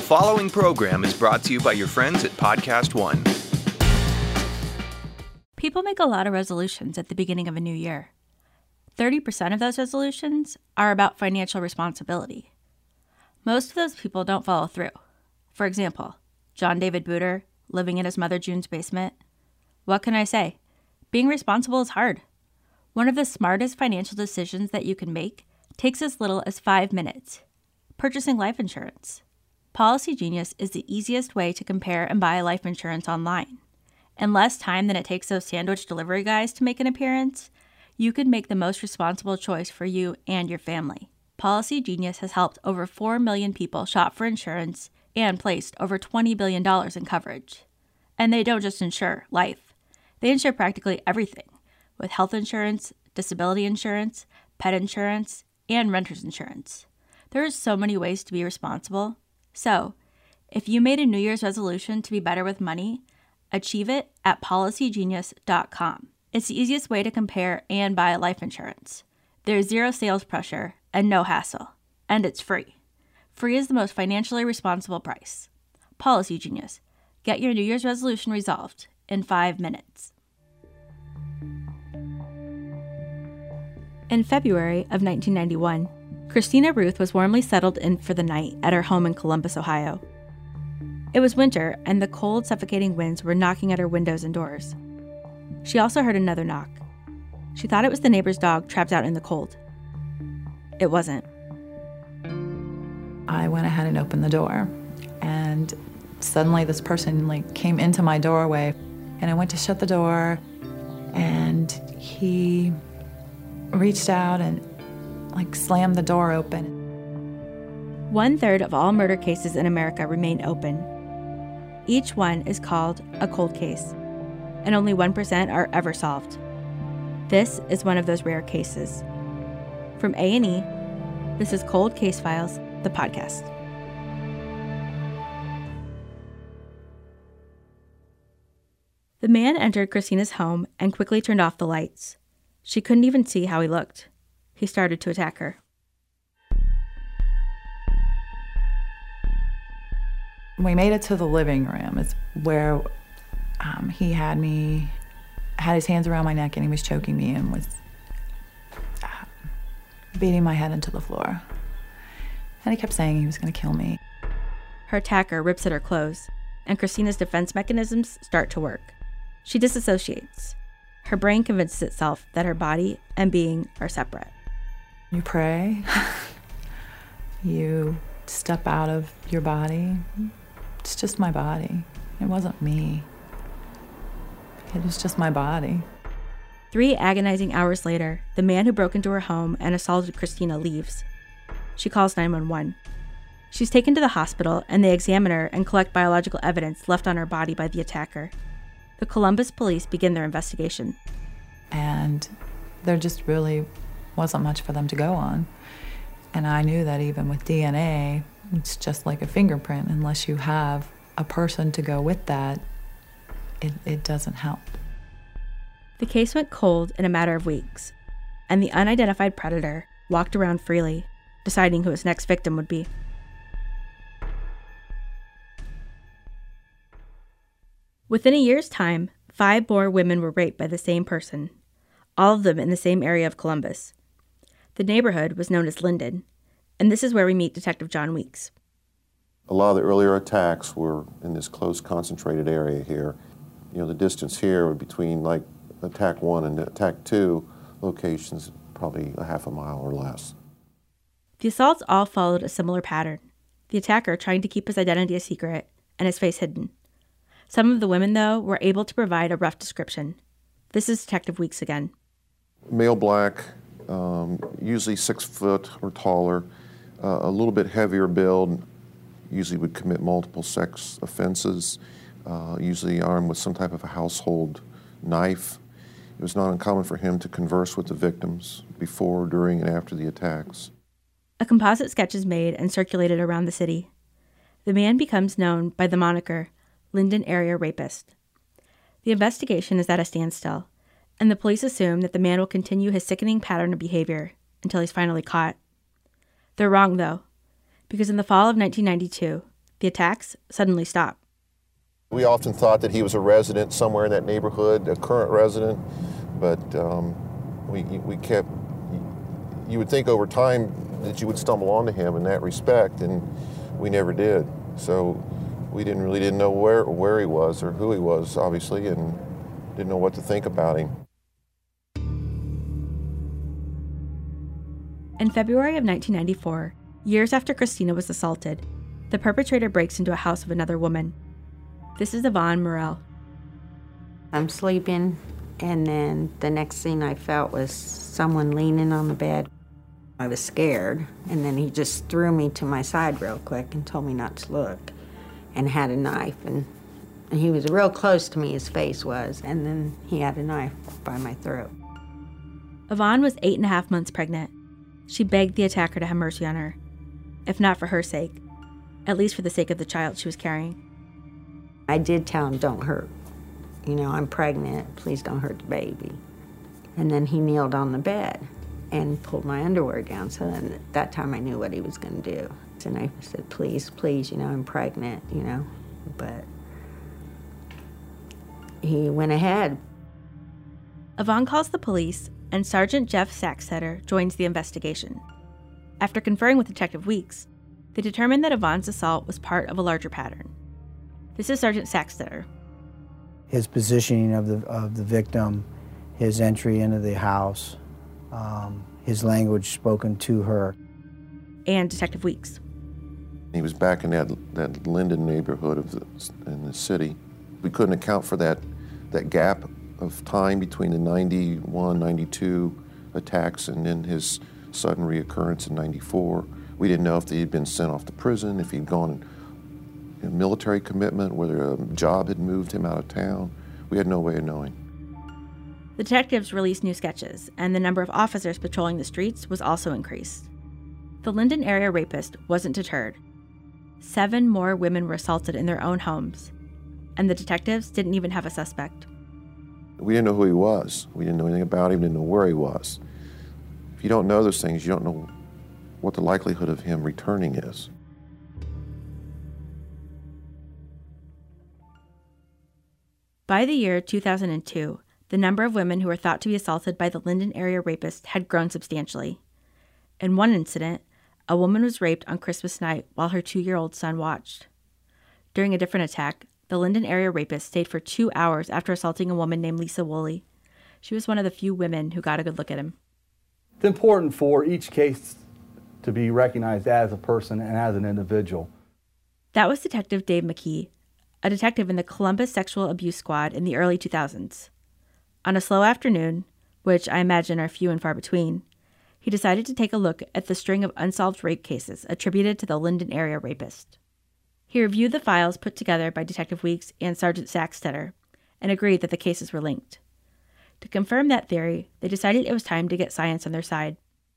following program is brought to you by your friends at Podcast One. People make a lot of resolutions at the beginning of a new year. 30% of those resolutions are about financial responsibility. Most of those people don't follow through. For example, John David Booter, living in his mother June's basement. What can I say? Being responsible is hard. One of the smartest financial decisions that you can make takes as little as 5 minutes. Purchasing life insurance. Policy Genius is the easiest way to compare and buy life insurance online. In less time than it takes those sandwich delivery guys to make an appearance, you can make the most responsible choice for you and your family. Policy Genius has helped over 4 million people shop for insurance and placed over $20 billion in coverage. And they don't just insure life. They insure practically everything, with health insurance, disability insurance, pet insurance, and renter's insurance. There are so many ways to be responsible. So, if you made a New Year's resolution to be better with money, achieve it at policygenius.com. It's the easiest way to compare and buy life insurance. There's zero sales pressure and no hassle. And it's free. Free is the most financially responsible price. Policy Genius. Get your New Year's resolution resolved in 5 minutes. In February of 1991, Christina Ruth was warmly settled in for the night at her home in Columbus, Ohio. It was winter, and the cold, suffocating winds were knocking at her windows and doors. She also heard another knock. She thought it was the neighbor's dog trapped out in the cold. It wasn't. I went ahead and opened the door, and suddenly this person came into my doorway, and I went to shut the door, and he reached out and slammed the door open. 1/3 of all murder cases in America remain open. Each one is called a cold case, and only 1% are ever solved. This is one of those rare cases. From A&E, this is Cold Case Files, the podcast. The man entered Christina's home and quickly turned off the lights. She couldn't even see how he looked. He started to attack her. We made it to the living room. It's where he had his hands around my neck, and he was choking me and was beating my head into the floor. And he kept saying he was going to kill me. Her attacker rips at her clothes, and Christina's defense mechanisms start to work. She disassociates. Her brain convinces itself that her body and being are separate. You pray. You step out of your body. It's just my body. It wasn't me. It was just my body. 3 agonizing hours later, the man who broke into her home and assaulted Christina leaves. She calls 911. She's taken to the hospital, and they examine her and collect biological evidence left on her body by the attacker. The Columbus police begin their investigation. And there just really wasn't much for them to go on. And I knew that even with DNA, it's just like a fingerprint. Unless you have a person to go with that, it doesn't help. The case went cold in a matter of weeks, and the unidentified predator walked around freely, deciding who his next victim would be. Within a year's time, 5 more women were raped by the same person, all of them in the same area of Columbus. The neighborhood was known as Linden, and this is where we meet Detective John Weeks. A lot of the earlier attacks were in this close, concentrated area here. The distance here between attack 1 and attack 2 locations, probably a half a mile or less. The assaults all followed a similar pattern, the attacker trying to keep his identity a secret and his face hidden. Some of the women, though, were able to provide a rough description. This is Detective Weeks again. Male black, usually 6 foot or taller, a little bit heavier build, usually would commit multiple sex offenses, usually armed with some type of a household knife. It was not uncommon for him to converse with the victims before, during, and after the attacks. A composite sketch is made and circulated around the city. The man becomes known by the moniker Linden Area Rapist. The investigation is at a standstill, and the police assume that the man will continue his sickening pattern of behavior until he's finally caught. They're wrong, though, because in the fall of 1992, the attacks suddenly stop. We often thought that he was a resident somewhere in that neighborhood, a current resident, but we kept, you would think over time that you would stumble onto him in that respect, and we never did. So we didn't know where he was or who he was, obviously, and didn't know what to think about him. In February of 1994, years after Christina was assaulted, the perpetrator breaks into a house of another woman. This is Yvonne Morell. I'm sleeping, and then the next thing I felt was someone leaning on the bed. I was scared, and then he just threw me to my side real quick and told me not to look, and had a knife, and he was real close to me, his face was, and then he had a knife by my throat. Yvonne was 8.5 months pregnant. She begged the attacker to have mercy on her, if not for her sake, at least for the sake of the child she was carrying. I did tell him, don't hurt. You know, I'm pregnant, please don't hurt the baby. And then he kneeled on the bed and pulled my underwear down, so then at that time I knew what he was going to do. And I said, please, you know, I'm pregnant, you know, but he went ahead. Yvonne calls the police, and Sergeant Jeff Sackstetter joins the investigation. After conferring with Detective Weeks, they determined that Yvonne's assault was part of a larger pattern. This is Sergeant Sackstetter. His positioning of the victim, his entry into the house, his language spoken to her. And Detective Weeks. He was back in that Linden neighborhood in the city. We couldn't account for that gap of time between the 91, 92 attacks and then his sudden reoccurrence in 94. We didn't know if he had been sent off to prison, if he'd gone in military commitment, whether a job had moved him out of town. We had no way of knowing. The detectives released new sketches, and the number of officers patrolling the streets was also increased. The Linden area rapist wasn't deterred. 7 more women were assaulted in their own homes, and the detectives didn't even have a suspect. We didn't know who he was. We didn't know anything about him, didn't know where he was. If you don't know those things, you don't know what the likelihood of him returning is. By the year 2002, the number of women who were thought to be assaulted by the Linden area rapist had grown substantially. In one incident, a woman was raped on Christmas night while her 2-year-old son watched. During a different attack, the Linden area rapist stayed for 2 hours after assaulting a woman named Lisa Woolley. She was one of the few women who got a good look at him. It's important for each case to be recognized as a person and as an individual. That was Detective Dave McKee, a detective in the Columbus Sexual Abuse Squad in the early 2000s. On a slow afternoon, which I imagine are few and far between, he decided to take a look at the string of unsolved rape cases attributed to the Linden area rapist. He reviewed the files put together by Detective Weeks and Sergeant Sackstetter and agreed that the cases were linked. To confirm that theory, they decided it was time to get science on their side.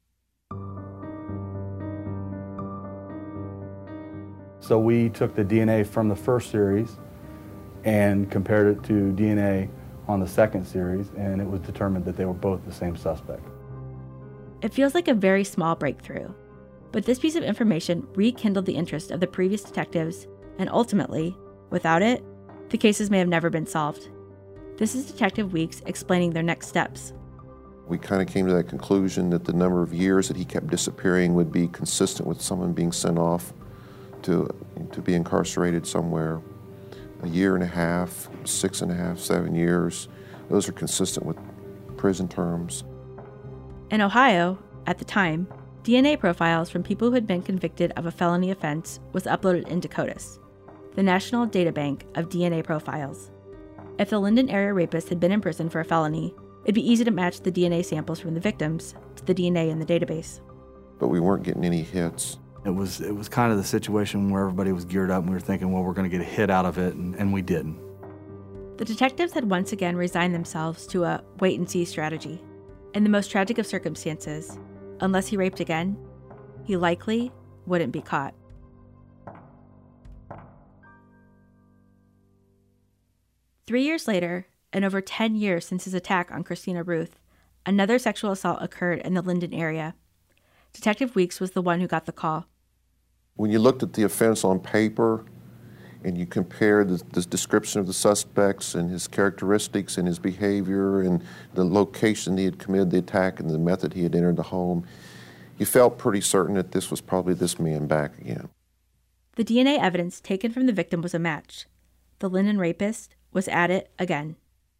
So we took the DNA from the first series and compared it to DNA on the second series, and it was determined that they were both the same suspect. It feels like a very small breakthrough, but this piece of information rekindled the interest of the previous detectives, and ultimately, without it, the cases may have never been solved. This is Detective Weeks explaining their next steps. We kind of came to that conclusion that the number of years that he kept disappearing would be consistent with someone being sent off to be incarcerated somewhere. 1.5 years, 6.5, 7 years. Those are consistent with prison terms. In Ohio, at the time, DNA profiles from people who had been convicted of a felony offense was uploaded into CODIS, the National Databank of DNA Profiles. If the Linden area rapist had been in prison for a felony, it'd be easy to match the DNA samples from the victims to the DNA in the database. But we weren't getting any hits. It was kind of the situation where everybody was geared up and we were thinking, well, we're going to get a hit out of it, and we didn't. The detectives had once again resigned themselves to a wait-and-see strategy. In the most tragic of circumstances, unless he raped again, he likely wouldn't be caught. Three years later, and over 10 years since his attack on Christina Ruth, another sexual assault occurred in the Linden area. Detective Weeks was the one who got the call. When you looked at the offense on paper, and you compare the description of the suspects and his characteristics and his behavior and the location he had committed the attack and the method he had entered the home, you felt pretty certain that this was probably this man back again. The DNA evidence taken from the victim was a match. The Linden rapist was at it again.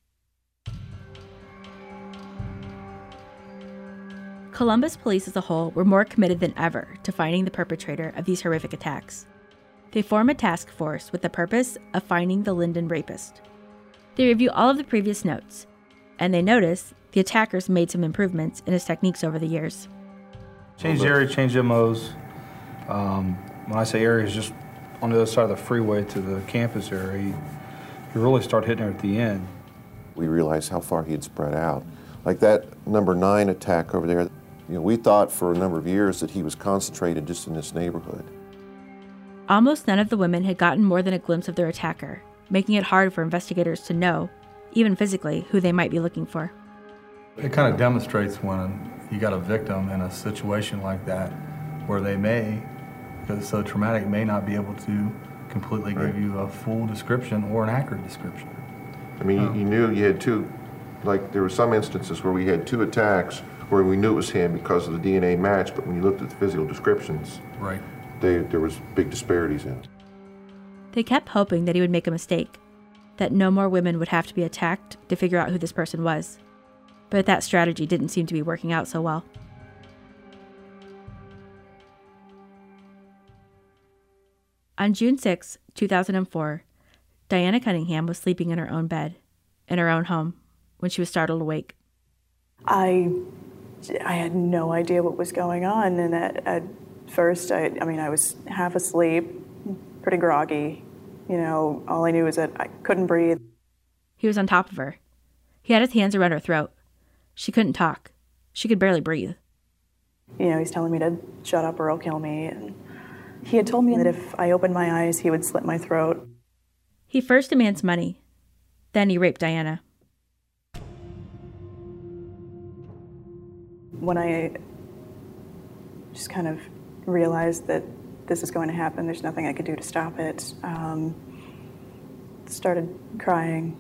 Columbus police as a whole were more committed than ever to finding the perpetrator of these horrific attacks. They form a task force with the purpose of finding the Linden rapist. They review all of the previous notes, and they notice the attackers made some improvements in his techniques over the years. Changed area, changed MOs. When I say area, it's just on the other side of the freeway to the campus area. You really start hitting her at the end. We realized how far he had spread out. Like that number 9 attack over there, we thought for a number of years that he was concentrated just in this neighborhood. Almost none of the women had gotten more than a glimpse of their attacker, making it hard for investigators to know, even physically, who they might be looking for. It kind of demonstrates when you got a victim in a situation like that where they may, because it's so traumatic, may not be able to completely give you a full description or an accurate description. I mean, you knew you had two, like there were some instances where we had 2 attacks where we knew it was him because of the DNA match, but when you looked at the physical descriptions, right, there was big disparities in it. They kept hoping that he would make a mistake, that no more women would have to be attacked to figure out who this person was. But that strategy didn't seem to be working out so well. On June 6, 2004, Diana Cunningham was sleeping in her own bed, in her own home, when she was startled awake. I had no idea what was going on, and at first, I was half asleep, pretty groggy. All I knew was that I couldn't breathe. He was on top of her. He had his hands around her throat. She couldn't talk. She could barely breathe. He's telling me to shut up or he'll kill me. And he had told me that if I opened my eyes, he would slit my throat. He first demands money. Then he raped Diana. When I just kind of realized that this is going to happen, there's nothing I could do to stop it, started crying.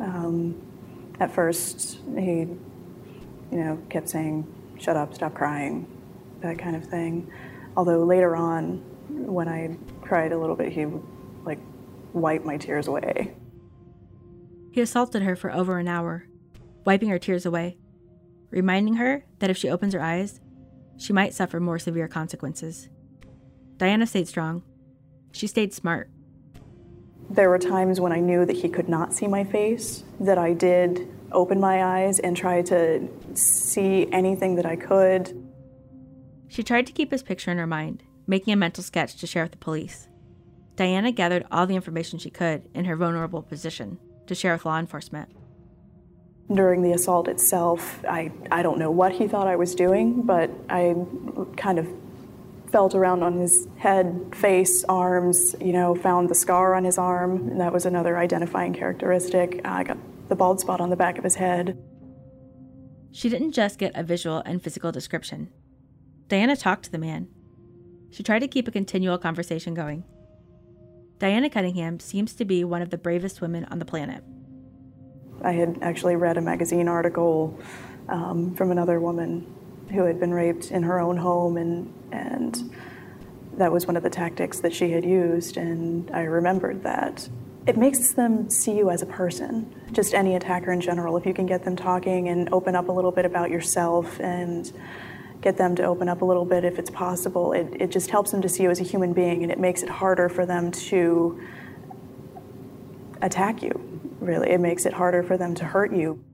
At first, he, kept saying, shut up, stop crying, that kind of thing. Although later on, when I cried a little bit, he would, wipe my tears away. He assaulted her for over an hour, wiping her tears away, reminding her that if she opens her eyes, she might suffer more severe consequences. Diana stayed strong. She stayed smart. There were times when I knew that he could not see my face, that I did open my eyes and try to see anything that I could. She tried to keep his picture in her mind, making a mental sketch to share with the police. Diana gathered all the information she could in her vulnerable position to share with law enforcement. During the assault itself, I don't know what he thought I was doing, but I kind of felt around on his head, face, arms, found the scar on his arm, and that was another identifying characteristic. I got the bald spot on the back of his head. She didn't just get a visual and physical description. Diana talked to the man. She tried to keep a continual conversation going. Diana Cunningham seems to be one of the bravest women on the planet. I had actually read a magazine article from another woman who had been raped in her own home, and that was one of the tactics that she had used, and I remembered that. It makes them see you as a person, just any attacker in general. If you can get them talking and open up a little bit about yourself and get them to open up a little bit if it's possible, it just helps them to see you as a human being, and it makes it harder for them to attack you, really. It makes it harder for them to hurt you.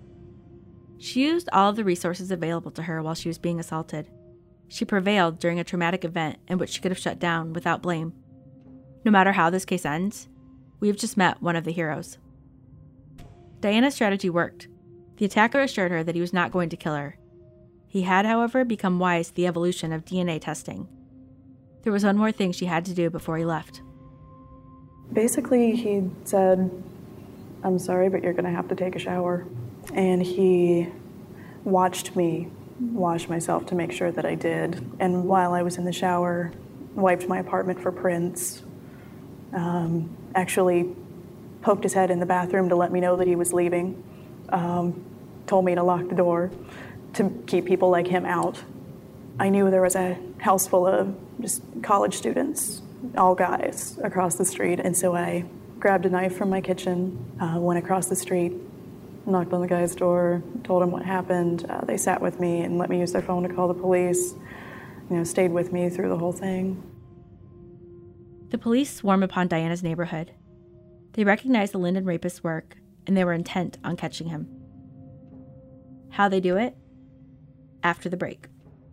She used all of the resources available to her while she was being assaulted. She prevailed during a traumatic event in which she could have shut down without blame. No matter how this case ends, we've just met one of the heroes. Diana's strategy worked. The attacker assured her that he was not going to kill her. He had, however, become wise to the evolution of DNA testing. There was one more thing she had to do before he left. Basically, he said, "I'm sorry, but you're going to have to take a shower." And he watched me wash myself to make sure that I did. And while I was in the shower, wiped my apartment for prints, Actually poked his head in the bathroom to let me know that he was leaving. Told me to lock the door to keep people like him out. I knew there was a house full of just college students, all guys, across the street, and so I grabbed a knife from my kitchen, went across the street, knocked on the guy's door, told him what happened. They sat with me and let me use their phone to call the police, stayed with me through the whole thing. The police swarm upon Diana's neighborhood. They recognized the Linden rapist's work, and they were intent on catching him. How they do it? After the break.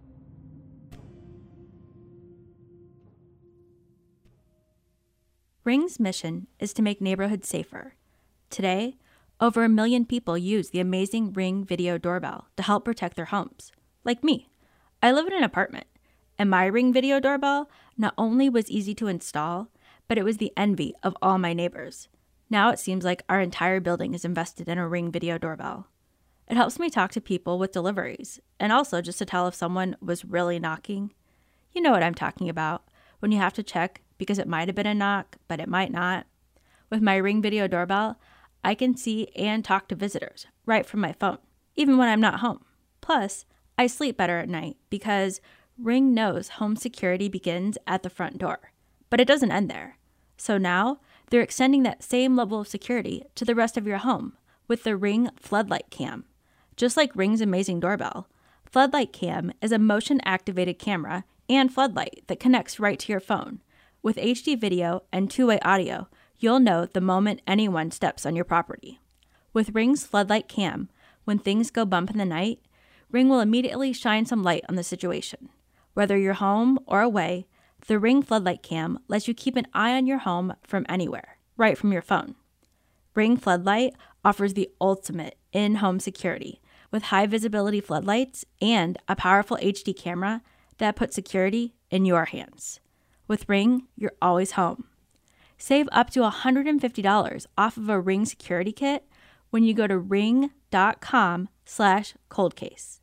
Ring's mission is to make neighborhoods safer. Today, over 1 million people use the amazing Ring video doorbell to help protect their homes. Like me. I live in an apartment, and my Ring video doorbell not only was easy to install, but it was the envy of all my neighbors. Now it seems like our entire building is invested in a Ring video doorbell. It helps me talk to people with deliveries, and also just to tell if someone was really knocking. You know what I'm talking about, when you have to check because it might have been a knock, but it might not. With my Ring video doorbell, I can see and talk to visitors right from my phone, even when I'm not home. Plus, I sleep better at night because Ring knows home security begins at the front door, but it doesn't end there. So now, they're extending that same level of security to the rest of your home with the Ring Floodlight Cam. Just like Ring's amazing doorbell, Floodlight Cam is a motion-activated camera and floodlight that connects right to your phone. With HD video and two-way audio, you'll know the moment anyone steps on your property. With Ring's Floodlight Cam, when things go bump in the night, Ring will immediately shine some light on the situation. Whether you're home or away, the Ring Floodlight Cam lets you keep an eye on your home from anywhere, right from your phone. Ring Floodlight offers the ultimate in-home security with high-visibility floodlights and a powerful HD camera that puts security in your hands. With Ring, you're always home. Save up to $150 off of a Ring security kit when you go to ring.com/coldcase.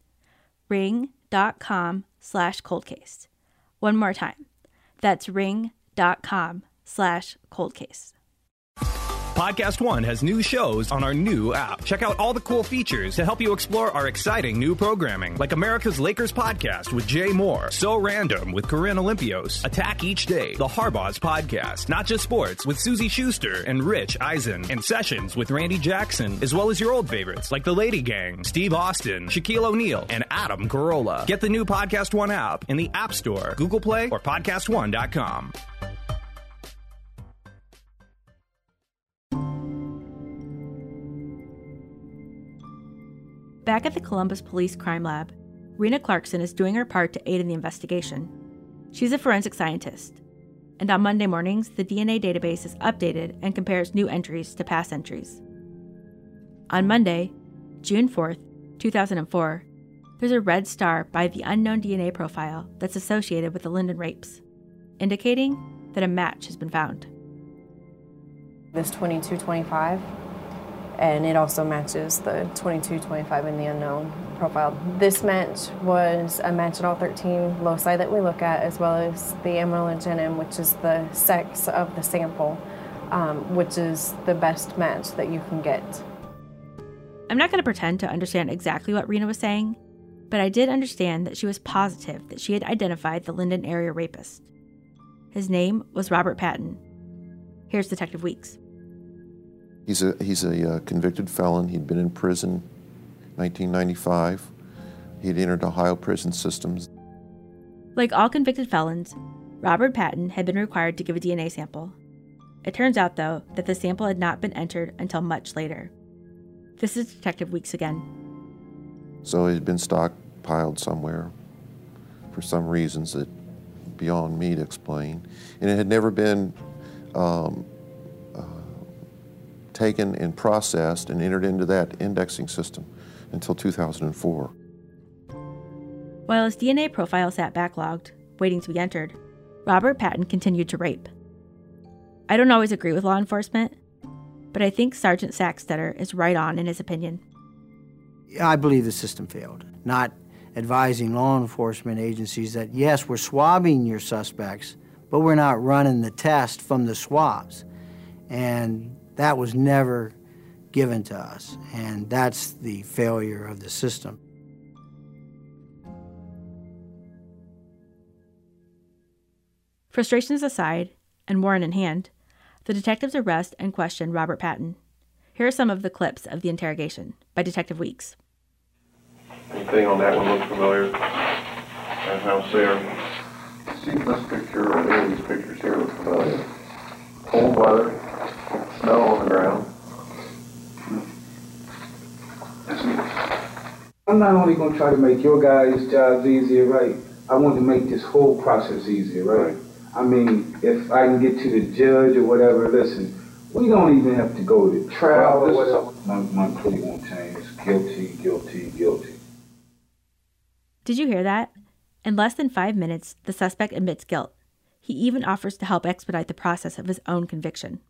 ring.com/coldcase. One more time. That's ring.com/coldcase. Podcast One has new shows on our new app. Check out all the cool features to help you explore our exciting new programming, like America's Lakers podcast with Jay Moore, So Random with Corinne Olympios, Attack Each Day, The Harbaugh's podcast, Not Just Sports with Susie Schuster and Rich Eisen, and Sessions with Randy Jackson, as well as your old favorites like The Lady Gang, Steve Austin, Shaquille O'Neal, and Adam Carolla. Get the new Podcast One app in the App Store, Google Play, or podcastone.com. Back at the Columbus Police Crime Lab, Rena Clarkson is doing her part to aid in the investigation. She's a forensic scientist, and on Monday mornings, the DNA database is updated and compares new entries to past entries. On Monday, June 4th, 2004, there's a red star by the unknown DNA profile that's associated with the Linden rapes, indicating that a match has been found. This 2225, and it also matches the 2225 in the unknown profile. This match was a match at all 13 loci that we look at, as well as the amylogenin, which is the sex of the sample, which is the best match that you can get. I'm not going to pretend to understand exactly what Rena was saying, but I did understand that she was positive that she had identified the Linden area rapist. His name was Robert Patton. Here's Detective Weeks. He's a convicted felon. He'd been in prison 1995. He'd entered Ohio prison systems. Like all convicted felons, Robert Patton had been required to give a DNA sample. It turns out, though, that the sample had not been entered until much later. This is Detective Weeks again. So it had been stockpiled somewhere for some reasons that beyond me to explain. And it had never been taken and processed and entered into that indexing system until 2004. While his DNA profile sat backlogged, waiting to be entered, Robert Patton continued to rape. I don't always agree with law enforcement, but I think Sergeant Sackstetter is right on in his opinion. I believe the system failed, not advising law enforcement agencies that, yes, we're swabbing your suspects, but we're not running the test from the swabs. And that was never given to us, and that's the failure of the system. Frustrations aside, and warrant in hand, the detectives arrest and question Robert Patton. Here are some of the clips of the interrogation by Detective Weeks. Anything on that one look familiar? That house there? See this picture, or any of these pictures here look familiar. Cold weather, snow on the ground. I'm not only going to try to make your guys' jobs easier, right? I want to make this whole process easier, right? I mean, if I can get to the judge or whatever, listen, we don't even have to go to trial or whatever. My plea won't change. Guilty, guilty, guilty. Did you hear that? In less than 5 minutes, the suspect admits guilt. He even offers to help expedite the process of his own conviction.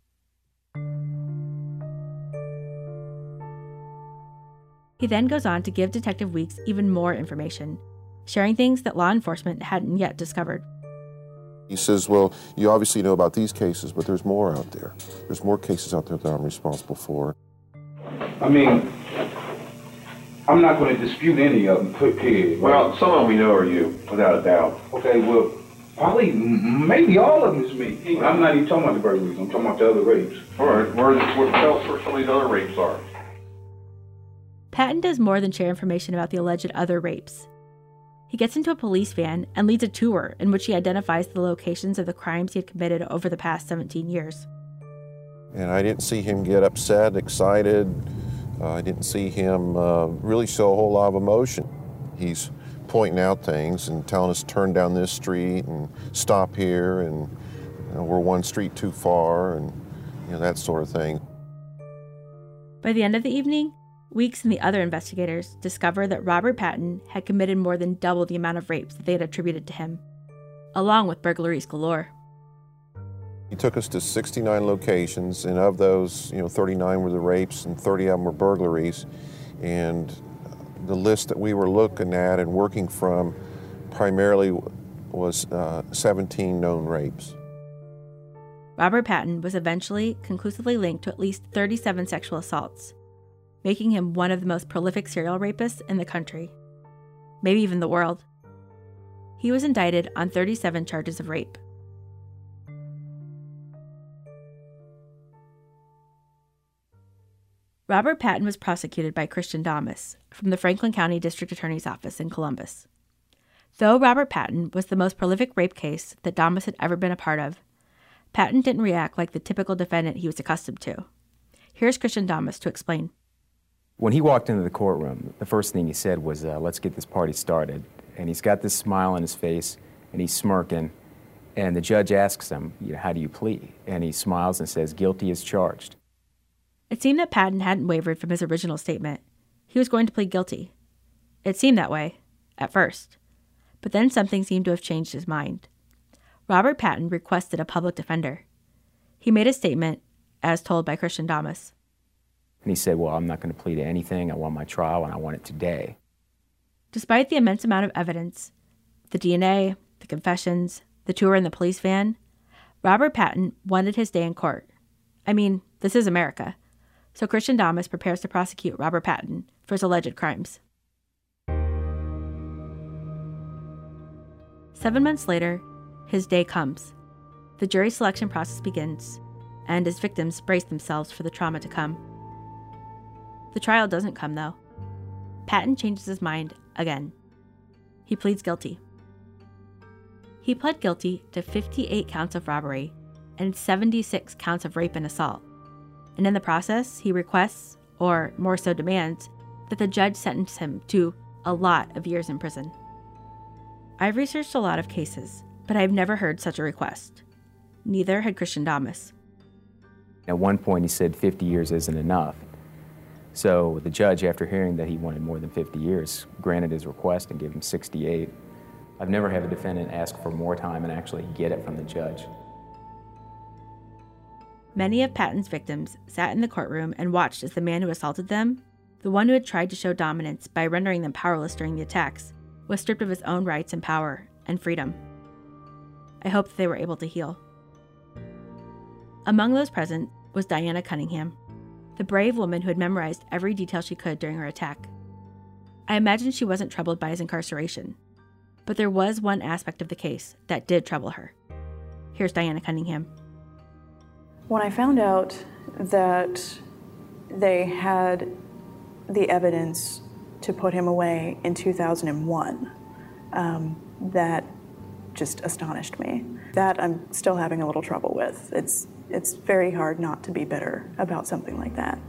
He then goes on to give Detective Weeks even more information, sharing things that law enforcement hadn't yet discovered. He says, well, you obviously know about these cases, but there's more out there. There's more cases out there that I'm responsible for. I mean, I'm not going to dispute any of them, period. Right? Well, some of them we know are you, without a doubt. Okay, well, probably, maybe all of them is me. I'm not even talking about the burglaries. I'm talking about the other rapes. All right, tell us where some of these other rapes are. Patton does more than share information about the alleged other rapes. He gets into a police van and leads a tour in which he identifies the locations of the crimes he had committed over the past 17 years. And I didn't see him get upset, excited. I didn't see him really show a whole lot of emotion. He's pointing out things and telling us to turn down this street and stop here, and we're one street too far, and that sort of thing. By the end of the evening, Weeks and the other investigators discover that Robert Patton had committed more than double the amount of rapes that they had attributed to him, along with burglaries galore. He took us to 69 locations, and of those, 39 were the rapes and 30 of them were burglaries. And the list that we were looking at and working from primarily was 17 known rapes. Robert Patton was eventually conclusively linked to at least 37 sexual assaults, making him one of the most prolific serial rapists in the country, maybe even the world. He was indicted on 37 charges of rape. Robert Patton was prosecuted by Christian Damas from the Franklin County District Attorney's Office in Columbus. Though Robert Patton was the most prolific rape case that Damas had ever been a part of, Patton didn't react like the typical defendant he was accustomed to. Here's Christian Damas to explain. When he walked into the courtroom, the first thing he said was, let's get this party started. And he's got this smile on his face, and he's smirking. And the judge asks him, how do you plead? And he smiles and says, guilty as charged. It seemed that Patton hadn't wavered from his original statement. He was going to plead guilty. It seemed that way, at first. But then something seemed to have changed his mind. Robert Patton requested a public defender. He made a statement, as told by Christian Damas. And he said, well, I'm not going to plead to anything. I want my trial, and I want it today. Despite the immense amount of evidence, the DNA, the confessions, the tour in the police van, Robert Patton wanted his day in court. I mean, this is America. So Christian Damas prepares to prosecute Robert Patton for his alleged crimes. 7 months later, his day comes. The jury selection process begins, and his victims brace themselves for the trauma to come. The trial doesn't come, though. Patton changes his mind again. He pleads guilty. He pled guilty to 58 counts of robbery and 76 counts of rape and assault. And in the process, he requests, or more so demands, that the judge sentence him to a lot of years in prison. I've researched a lot of cases, but I've never heard such a request. Neither had Christian Damas. At one point, he said 50 years isn't enough. So the judge, after hearing that he wanted more than 50 years, granted his request and gave him 68. I've never had a defendant ask for more time and actually get it from the judge. Many of Patton's victims sat in the courtroom and watched as the man who assaulted them, the one who had tried to show dominance by rendering them powerless during the attacks, was stripped of his own rights and power and freedom. I hope that they were able to heal. Among those present was Diana Cunningham, the brave woman who had memorized every detail she could during her attack. I imagine she wasn't troubled by his incarceration, but there was one aspect of the case that did trouble her. Here's Diana Cunningham. When I found out that they had the evidence to put him away in 2001, that just astonished me. That I'm still having a little trouble with. It's very hard not to be bitter about something like that.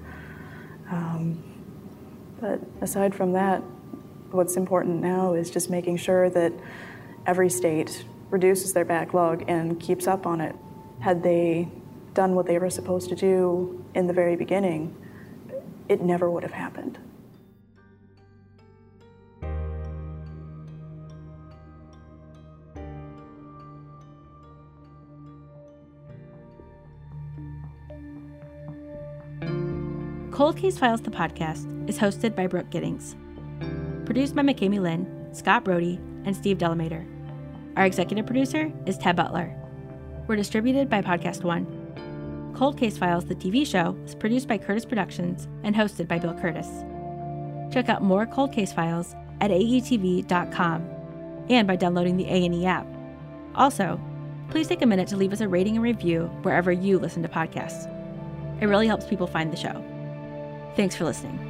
But aside from that, what's important now is just making sure that every state reduces their backlog and keeps up on it. Had they done what they were supposed to do in the very beginning, it never would have happened. Cold Case Files, the podcast, is hosted by Brooke Giddings. Produced by McKamey Lynn, Scott Brody, and Steve Delamater. Our executive producer is Ted Butler. We're distributed by Podcast One. Cold Case Files, the TV show, is produced by Curtis Productions and hosted by Bill Curtis. Check out more Cold Case Files at aetv.com and by downloading the A&E app. Also, please take a minute to leave us a rating and review wherever you listen to podcasts. It really helps people find the show. Thanks for listening.